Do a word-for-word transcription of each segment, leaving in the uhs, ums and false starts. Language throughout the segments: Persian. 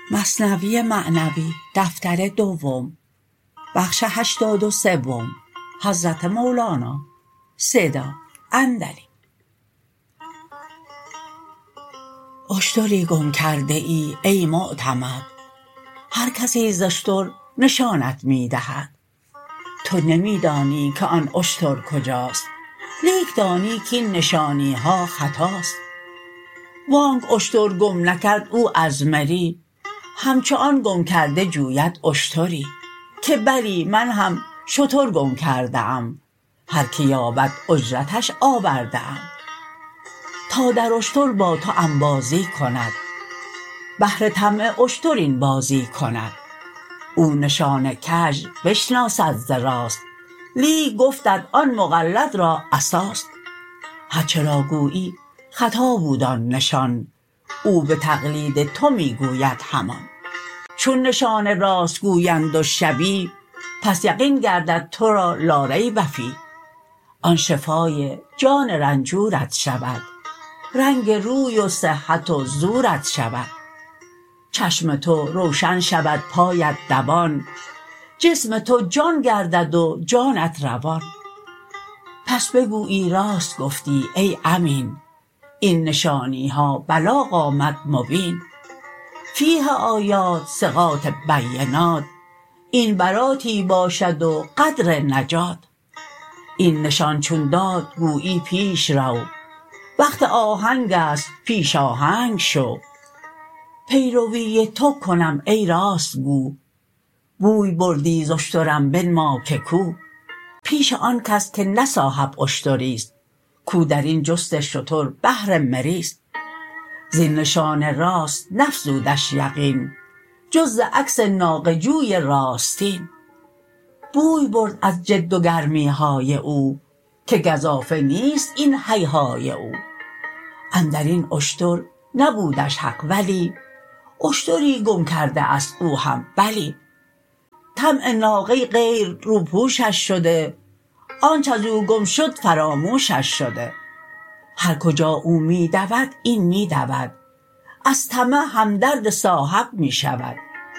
مثنوی معنوی دفتر دوم بخش هشتاد و سوم حضرت مولانا صدا اندلی. اشتری گم کرده ای ای معتمد، هر کسی ز اشتر نشانت می دهد. تو نمی دانی که آن اشتر کجاست، لیک دانی کاین نشانی ها خطاست. وانک اشتر گم نکرد او از مری، همچو آن گم کرده جوید اشتری. که بلی من هم شتر گم کرده ام، هر که یابد اجرتش آورده ام. تا در اشتر با تو انبازی کند، بهر طمع اشتر این بازی کند. او نشان کژ بشناسد ز راست، لیک گفتت آن مقلد را عصاست. هر چه را گویی خطا بود آن نشان، او به تقلید تو می گوید همان. چون نشان راست گویند و شبیه، پس یقین گردد تو را لا ریب فیه. آن شفای جان رنجورت شود، رنگ روی و صحت و زورت شود. چشم تو روشن شود پایت دوان، جسم تو جان گردد و جانت روان. پس بگویی راست گفتی ای امین، این نشانی ها بلاغ آمد مبین. فیه آیات ثقات بینات، این براتی باشد و قدر نجات. این نشان چون داد گویی پیش رو، وقت آهنگست پیش آهنگ شو. پیروی تو کنم ای راست گو، بوی بردی ز اشترم بنما که کو. پیش آن کس که نه صاحب اشتریست، کو درین جست شتر بهر مریست. زین نشان راست نفزودش یقین، جز ز عکس ناقه جوی راستین. بوی برد از جد و گرمی های او، که گزافه نیست این هیهای او. اندرین اشتر نبودش حق ولی، اشتری گم کرده است او هم بلی. طمع ناقه غیر روپوشش شده، آنچ ازو گم شد فراموشش شده. هر کجا او می دود این می دود، از طمع همدرد صاحب می شود.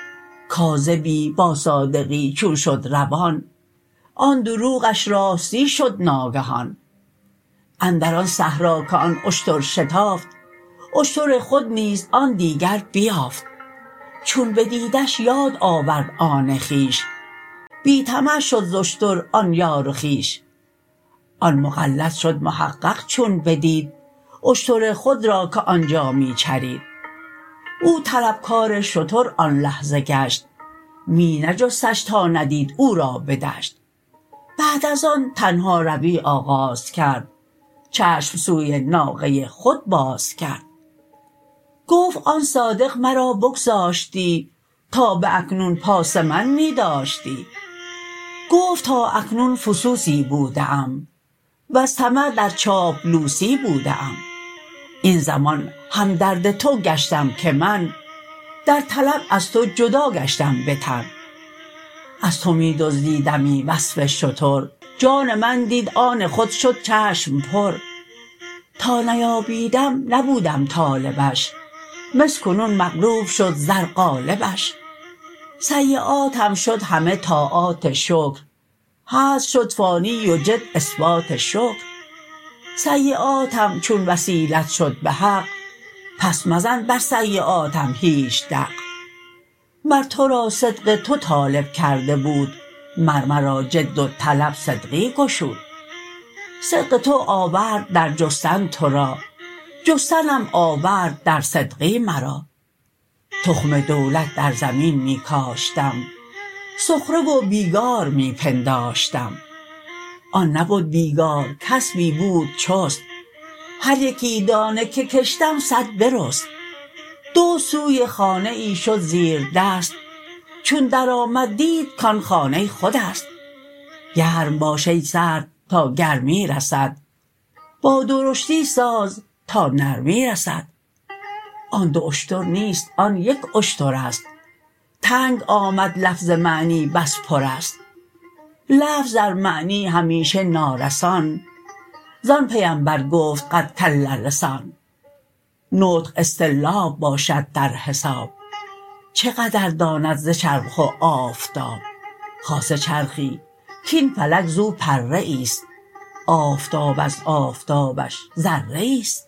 کاذبی با صادقی چون شد روان، آن دروغش راستی شد ناگهان. اندر آن صحرا که آن اشتر شتافت، اشتر خود نیز آن دیگر بیافت. چون بدیدش یاد آورد آن خویش، بی طمع شد ز اشتر آن یار و خویش. آن مقلد شد محقق چون بدید، اشتر خود را که آنجا می چرید. او طلبکار شتر آن لحظه گشت، می نجستش تا ندید او را بدشت. بعد از آن تنها روی آغاز کرد، چشم سوی ناقه خود باز کرد. گفت آن صادق مرا بگذاشتی، تا به اکنون پاس من می داشتی. گفت تا اکنون فسوسی بوده ام، وز طمع در چاپلوسی بوده ام. این زمان همدرد تو گشتم که من، در طلب از تو جدا گشتم به تن. از تو می دزدیدمی وصف شتر، جان من دید آن خود شد چشم پر. تا نیابیدم نبودم طالبش، مس کنون مغلوب شد زر غالبش. سییاتم شد همه طاعات شکر، هزل شد فانی و جد اثبات شکر. سییاتم چون وسیلت شد به حق، پس مزن بر سییاتم هیچ دق. مر تو را صدق تو طالب کرده بود، مر مرا جد و طلب صدقی گشود. صدق تو آورد در جستن تو را، جستنم آورد در صدقی مرا. تخم دولت در زمین می کاشتم، سخره و بیگار می پنداشتم. آن نبد بیگار کسبی بود چست، هر یکی دانه که کشتم صد برست. دزد سوی خانه ای شد زیر دست، چون در آمد دید کان خانه خودست. گرم باش ای سرد تا گرمی رسد، با درشتی ساز تا نرمی رسد. آن دو اشتر نیست آن یک اشترست، تنگ آمد لفظ معنی بس پرست. لفظ در معنی همیشه نارسان، زان پیمبر گفت قد کل لسان. نطق اصطرلاب باشد در حساب، چه قدر داند ز چرخ و آفتاب؟ خاصه چرخی کاین فلک زو پره ایست، آفتاب از آفتابش ذره ایست.